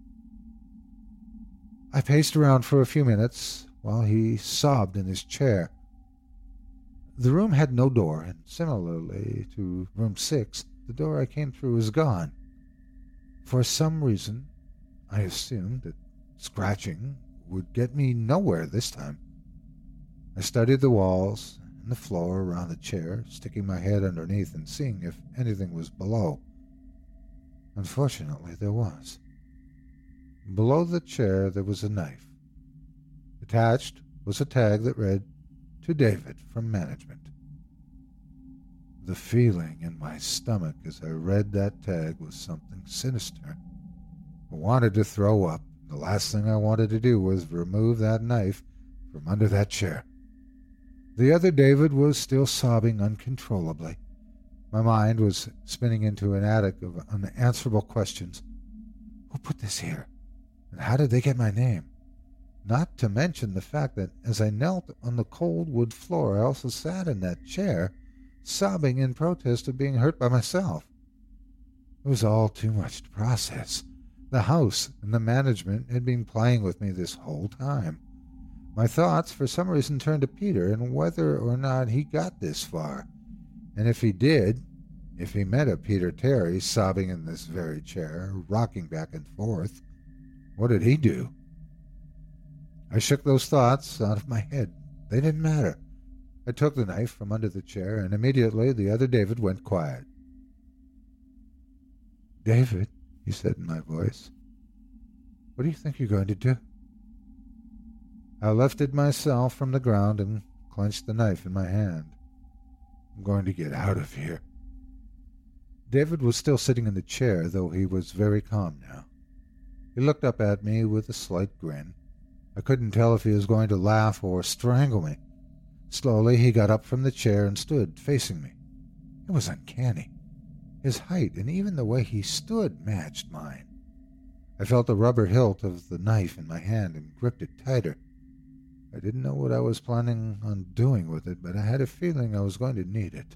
I paced around for a few minutes while he sobbed in his chair. The room had no door, and similarly to room 6, the door I came through was gone. For some reason, I assumed that scratching would get me nowhere this time. I studied the walls and the floor around the chair, sticking my head underneath and seeing if anything was below. Unfortunately, there was. Below the chair there was a knife. Attached was a tag that read, "To David from management." The feeling in my stomach as I read that tag was something sinister. I wanted to throw up. The last thing I wanted to do was remove that knife from under that chair. The other David was still sobbing uncontrollably. My mind was spinning into an attic of unanswerable questions. Who put this here? And how did they get my name? Not to mention the fact that as I knelt on the cold wood floor, I also sat in that chair, sobbing in protest of being hurt by myself. It was all too much to process. The house and the management had been playing with me this whole time. My thoughts, for some reason, turned to Peter and whether or not he got this far. And if he did, if he met a Peter Terry sobbing in this very chair, rocking back and forth, what did he do? I shook those thoughts out of my head. They didn't matter. I took the knife from under the chair, and immediately the other David went quiet. "David," he said in my voice, "what do you think you're going to do?" I lifted myself from the ground and clenched the knife in my hand. "I'm going to get out of here." David was still sitting in the chair, though he was very calm now. He looked up at me with a slight grin. I couldn't tell if he was going to laugh or strangle me. Slowly he got up from the chair and stood facing me. It was uncanny. His height and even the way he stood matched mine. I felt the rubber hilt of the knife in my hand and gripped it tighter. I didn't know what I was planning on doing with it, but I had a feeling I was going to need it.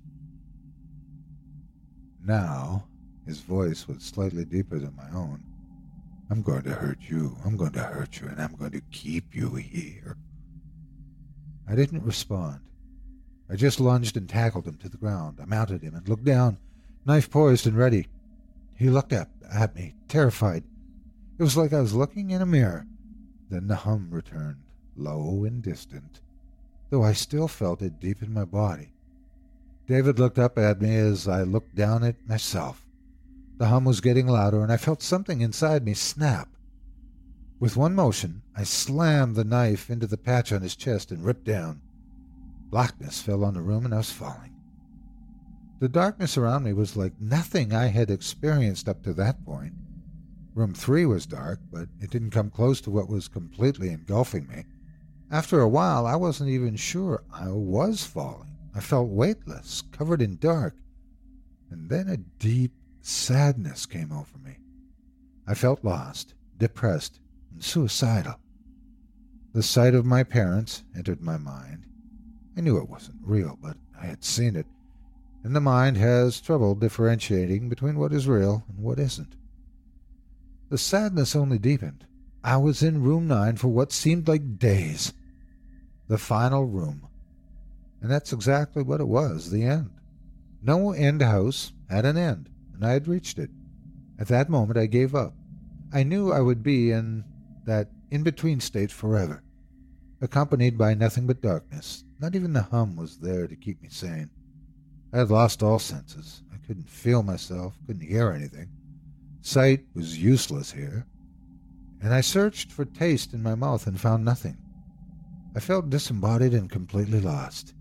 Now, his voice was slightly deeper than my own. "I'm going to hurt you. I'm going to hurt you, and I'm going to keep you here." I didn't respond. I just lunged and tackled him to the ground. I mounted him and looked down, knife poised and ready. He looked up at me, terrified. It was like I was looking in a mirror. Then the hum returned, low and distant, though I still felt it deep in my body. David looked up at me as I looked down at myself. The hum was getting louder, and I felt something inside me snap. With one motion, I slammed the knife into the patch on his chest and ripped down. Blackness fell on the room, and I was falling. The darkness around me was like nothing I had experienced up to that point. Room 3 was dark, but it didn't come close to what was completely engulfing me. After a while, I wasn't even sure I was falling. I felt weightless, covered in dark. And then a deep sadness came over me. I felt lost, depressed, and suicidal. The sight of my parents entered my mind. I knew it wasn't real, but I had seen it, and the mind has trouble differentiating between what is real and what isn't. The sadness only deepened. I was in room 9 for what seemed like days. The final room. And that's exactly what it was, the end. No End House had an end, and I had reached it. At that moment I gave up. I knew I would be in that in-between state forever, accompanied by nothing but darkness. Not even the hum was there to keep me sane. I had lost all senses. I couldn't feel myself, couldn't hear anything. Sight was useless here, and I searched for taste in my mouth and found nothing. I felt disembodied and completely lost.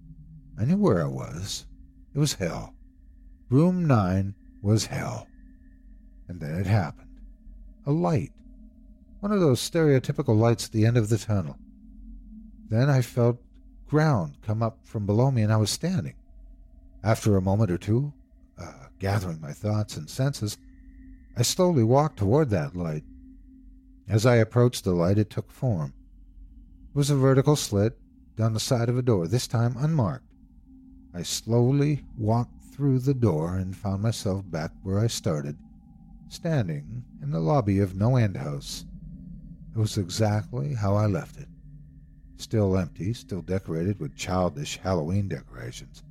I knew where I was. It was hell. Room 9 was hell. And then it happened. A light. One of those stereotypical lights at the end of the tunnel. Then I felt ground come up from below me, and I was standing. After a moment or two, gathering my thoughts and senses, I slowly walked toward that light. As I approached the light, it took form. It was a vertical slit down the side of a door, this time unmarked. I slowly walked through the door and found myself back where I started, standing in the lobby of No End House. It was exactly how I left it. Still empty, still decorated with childish Halloween decorations.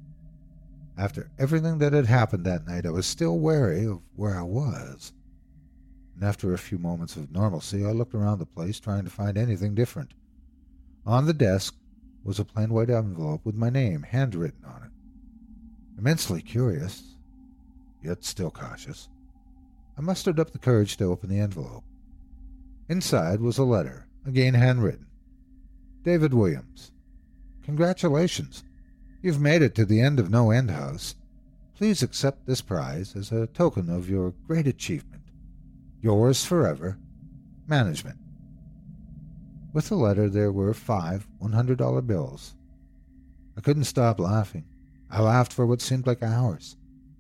After everything that had happened that night, I was still wary of where I was. And after a few moments of normalcy, I looked around the place, trying to find anything different. On the desk was a plain white envelope with my name handwritten on it. Immensely curious, yet still cautious, I mustered up the courage to open the envelope. Inside was a letter, again handwritten. David Williams, congratulations. You've made it to the end of No End House. Please accept this prize as a token of your great achievement. Yours forever, Management. With the letter there were 5 $100 bills. I couldn't stop laughing. I laughed for what seemed like hours.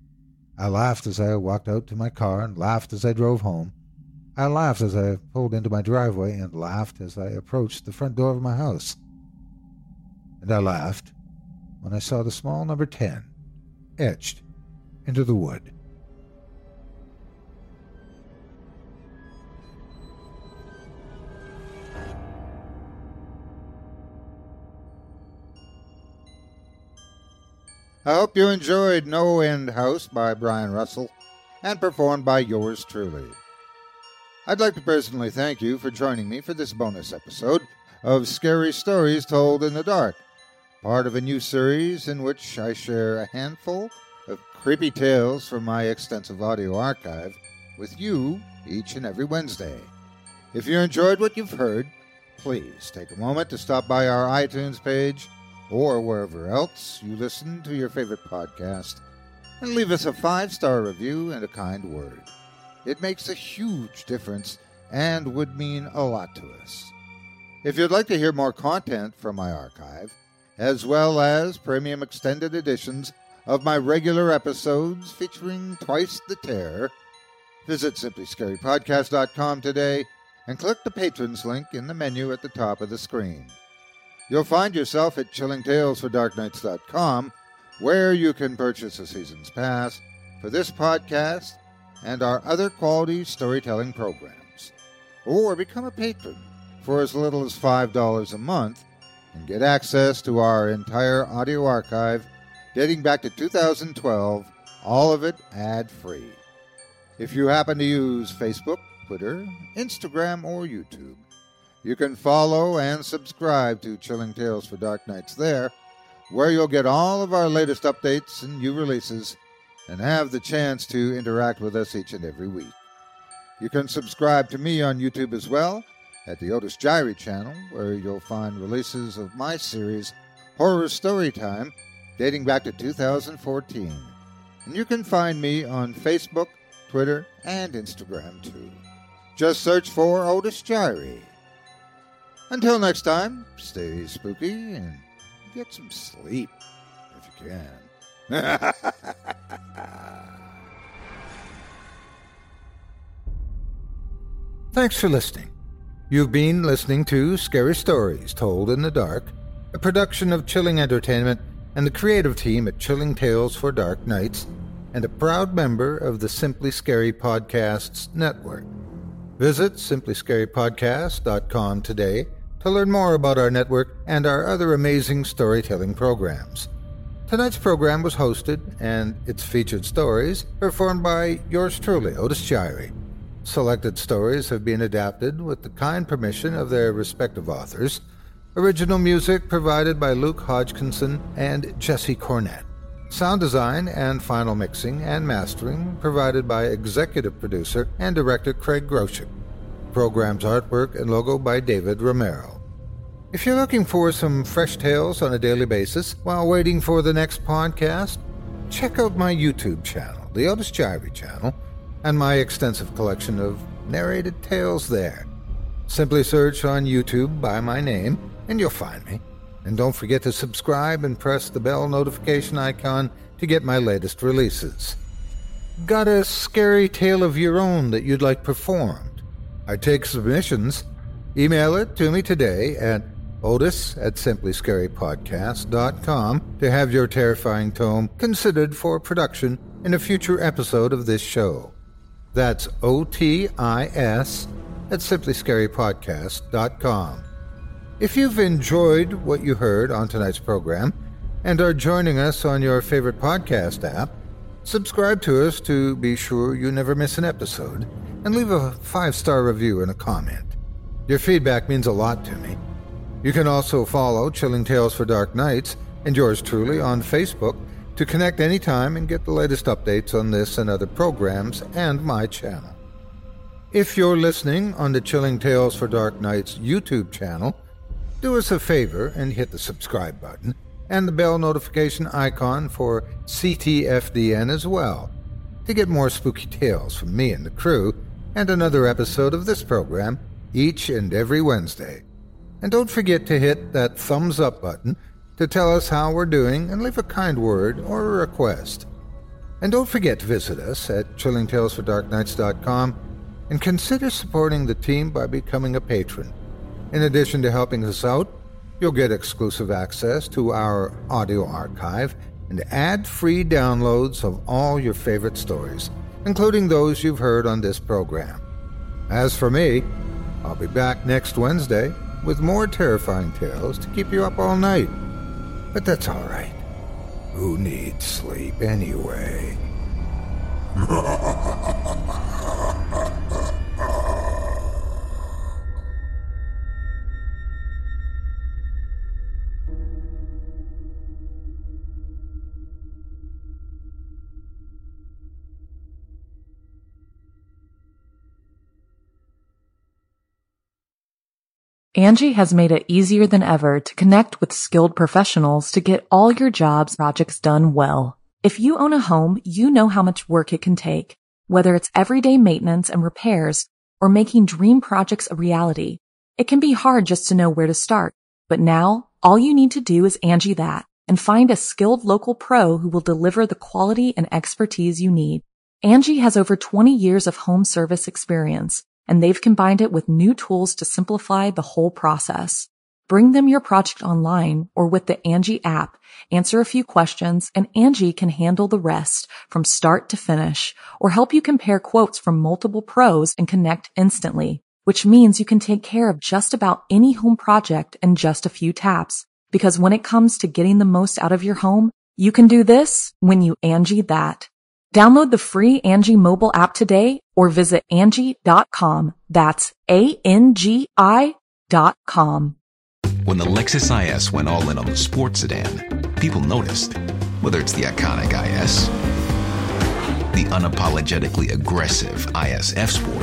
I laughed as I walked out to my car and laughed as I drove home. I laughed as I pulled into my driveway and laughed as I approached the front door of my house. And I laughed when I saw the small number 10 etched into the wood. I hope you enjoyed No End House by Brian Russell and performed by yours truly. I'd like to personally thank you for joining me for this bonus episode of Scary Stories Told in the Dark, part of a new series in which I share a handful of creepy tales from my extensive audio archive with you each and every Wednesday. If you enjoyed what you've heard, please take a moment to stop by our iTunes page or wherever else you listen to your favorite podcast and leave us a 5-star review and a kind word. It makes a huge difference and would mean a lot to us. If you'd like to hear more content from my archive, as well as premium extended editions of my regular episodes featuring Twice the Terror, visit simplyscarypodcast.com today and click the Patrons link in the menu at the top of the screen. You'll find yourself at chillingtalesfordarknights.com, where you can purchase a season's pass for this podcast and our other quality storytelling programs, or become a patron for as little as $5 a month and get access to our entire audio archive dating back to 2012, all of it ad-free. If you happen to use Facebook, Twitter, Instagram, or YouTube, you can follow and subscribe to Chilling Tales for Dark Nights there, where you'll get all of our latest updates and new releases and have the chance to interact with us each and every week. You can subscribe to me on YouTube as well at the Otis Jiry channel, where you'll find releases of my series, Horror Storytime, dating back to 2014. And you can find me on Facebook, Twitter, and Instagram too. Just search for Otis Jiry. Until next time, stay spooky and get some sleep, if you can. Thanks for listening. You've been listening to Scary Stories Told in the Dark, a production of Chilling Entertainment and the creative team at Chilling Tales for Dark Nights, and a proud member of the Simply Scary Podcasts network. Visit simplyscarypodcast.com today to learn more about our network and our other amazing storytelling programs. Tonight's program was hosted, and its featured stories performed by yours truly, Otis Jiry. Selected stories have been adapted with the kind permission of their respective authors. Original music provided by Luke Hodgkinson and Jesse Cornett. Sound design and final mixing and mastering provided by executive producer and director Craig Groshek. Program's artwork and logo by David Romero. If you're looking for some fresh tales on a daily basis while waiting for the next podcast, check out my YouTube channel, the Otis Jiry channel, and my extensive collection of narrated tales there. Simply search on YouTube by my name, and you'll find me. And don't forget to subscribe and press the bell notification icon to get my latest releases. Got a scary tale of your own that you'd like performed? I take submissions. Email it to me today at otis@simplyscarypodcast.com to have your terrifying tome considered for production in a future episode of this show. That's OTIS@simplyscarypodcast.com. If you've enjoyed what you heard on tonight's program and are joining us on your favorite podcast app, subscribe to us to be sure you never miss an episode, and leave a 5-star review and a comment. Your feedback means a lot to me. You can also follow Chilling Tales for Dark Nights and yours truly on Facebook to connect anytime and get the latest updates on this and other programs and my channel. If you're listening on the Chilling Tales for Dark Nights YouTube channel, do us a favor and hit the subscribe button and the bell notification icon for CTFDN as well to get more spooky tales from me and the crew and another episode of this program each and every Wednesday. And don't forget to hit that thumbs up button to tell us how we're doing and leave a kind word or a request. And don't forget to visit us at chillingtalesfordarknights.com and consider supporting the team by becoming a patron. In addition to helping us out, you'll get exclusive access to our audio archive and ad-free downloads of all your favorite stories, including those you've heard on this program. As for me, I'll be back next Wednesday with more terrifying tales to keep you up all night. But that's all right. Who needs sleep anyway? Angie has made it easier than ever to connect with skilled professionals to get all your jobs projects done well. If you own a home, you know how much work it can take, whether it's everyday maintenance and repairs or making dream projects a reality. It can be hard just to know where to start, but now all you need to do is Angie that and find a skilled local pro who will deliver the quality and expertise you need. Angie has over 20 years of home service experience, and they've combined it with new tools to simplify the whole process. Bring them your project online or with the Angie app, answer a few questions, and Angie can handle the rest from start to finish, or help you compare quotes from multiple pros and connect instantly, which means you can take care of just about any home project in just a few taps. Because when it comes to getting the most out of your home, you can do this when you Angie that. Download the free Angie mobile app today or visit Angie.com. That's ANGI.com. When the Lexus IS went all in on the sports sedan, people noticed. Whether it's the iconic IS, the unapologetically aggressive IS F Sport,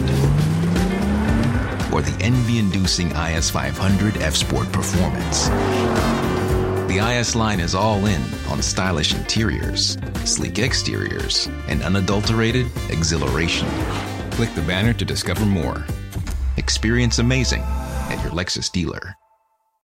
or the envy-inducing IS 500 F Sport Performance. The IS line is all in on stylish interiors, sleek exteriors, and unadulterated exhilaration. Click the banner to discover more. Experience amazing at your Lexus dealer.